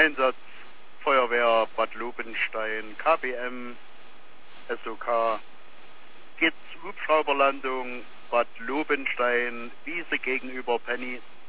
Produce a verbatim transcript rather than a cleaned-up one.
Einsatz Feuerwehr Bad Lobenstein, K B M, S O K, G I T S Hubschrauberlandung Bad Lobenstein, Wiese gegenüber Penny.